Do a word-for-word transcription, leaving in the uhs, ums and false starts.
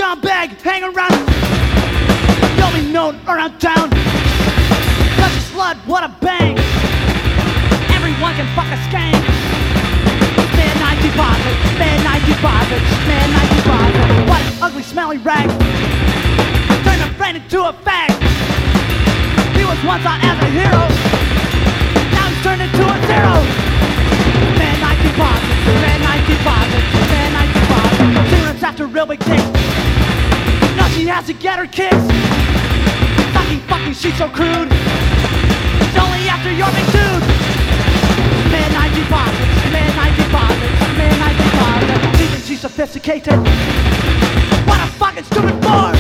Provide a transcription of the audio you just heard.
brown bag, hang around. You'll be known around town. Such a slut, what a bang. Everyone can fuck a skank. Midnight deposit, midnight deposit, midnight deposit. What an ugly smelly rag. Turned a friend into a fag. He was once on as a hero. Now he's turned into a zero. Midnight deposit, midnight deposit, midnight deposit. She runs after real big dick. Now she has to get her kicks. Fucking, fucking, she's so crude. It's only after your big dude. Midnight deposits, midnight deposits, midnight deposits. She thinks she's sophisticated. What a fucking stupid bore.